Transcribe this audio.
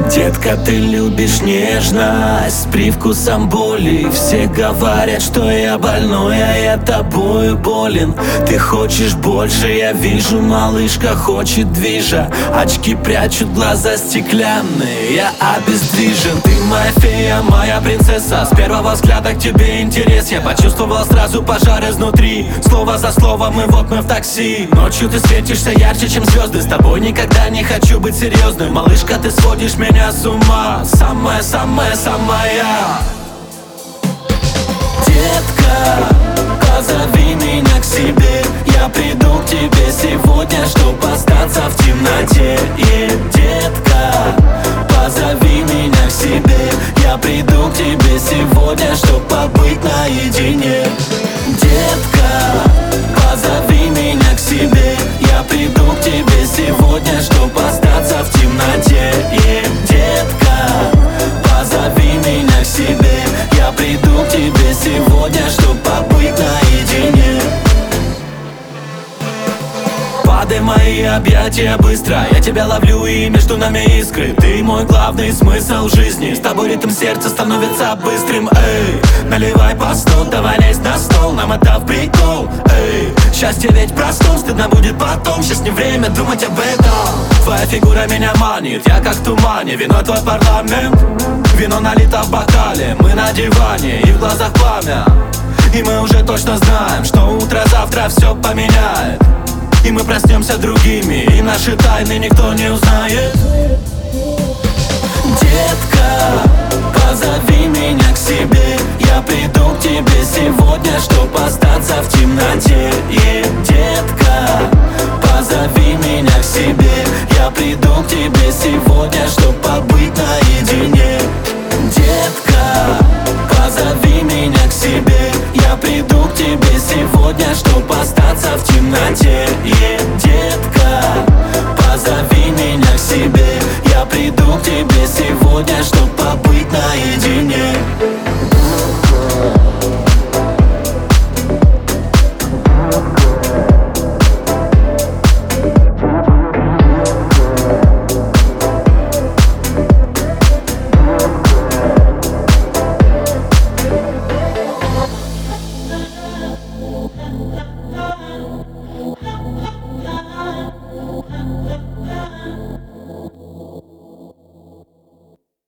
Детка, ты любишь нежность с привкусом боли. Все говорят, что я больной, а я тобою болен. Ты хочешь больше, я вижу, малышка хочет движа. Очки прячут глаза стеклянные, я обездвижен. Ты моя фея, моя принцесса, с первого взгляда к тебе интерес. Я почувствовал сразу пожар изнутри, слово за словом, и вот мы в такси. Ночью ты светишься ярче, чем звезды. С тобой никогда не хочу быть серьезным. Малышка, ты сводишь меня с ума. Самая. Детка, позови меня к себе. Я приду к тебе сегодня, чтоб остаться в темноте. Детка, позови меня к себе. Я приду к тебе сегодня, чтоб побыть наедине. Детка, позови меня к себе. Я приду к тебе сегодня, чтоб остаться в темноте. Детка, позови меня к себе. Я приду к тебе сегодня, чтоб побыть наедине. Падай в мои объятия быстро, я тебя ловлю и между нами искры. Ты мой главный смысл жизни, с тобой ритм сердца становится быстрым. Эй, наливай по 100, давай лезь на стол, нам это в прикол. Эй, счастье ведь простом, стыдно будет потом, сейчас не время думать об этом. Твоя фигура меня манит, я как в тумане, вино твой парламент. Вино налито в бокале, мы на диване и в глазах пламя. И мы уже точно знаем, что утро завтра все поменяет. И мы проснемся другими, и наши тайны никто не узнает. Детка, позови меня к себе. Я приду к тебе сегодня, чтоб остаться в темноте. Детка, позови меня к себе. Я приду к тебе сегодня, чтоб побыть наедине. Детка, позови меня к себе. Я приду к тебе сегодня, чтоб остаться в темноте. Детка, позови меня к себе. Я приду к тебе сегодня, чтоб побыть наедине.